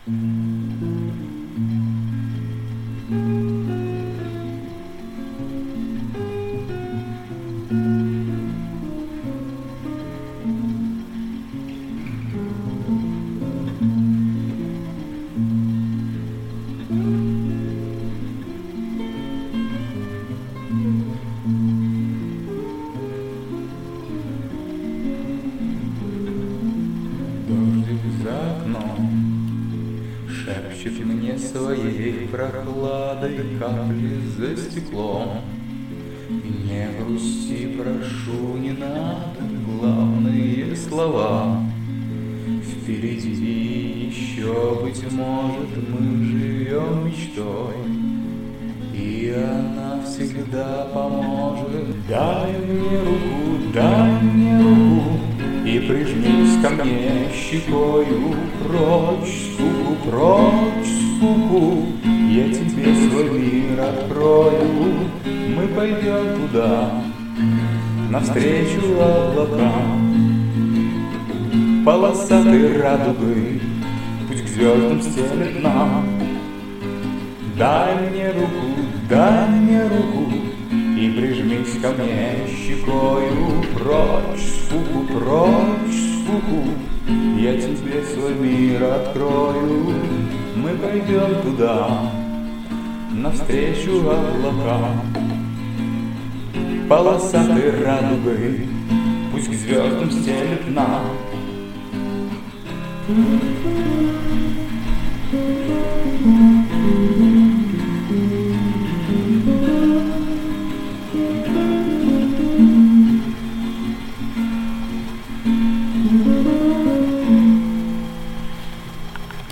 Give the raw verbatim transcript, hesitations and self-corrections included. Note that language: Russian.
Дождик за окном шепчет мне своей прохладой капли за стеклом. И не грусти, прошу, не надо главные слова. Впереди еще, быть может, мы живем мечтой, и она всегда поможет. Дай мне руку, дай мне руку, и прижмись ко мне щекою. Прочь скуку, прочь скуку, я тебе свой мир открою. Мы пойдем туда, навстречу облакам, полосатой радугой путь к звездам стелет нам. Дай мне руку, дай мне руку, и прижмись ко мне щекою. Прочь скуку, прочь скуку, я тебе свой мир открою. Мы пойдем туда, навстречу облакам, полосатой радугой пусть к звездам стелет нам.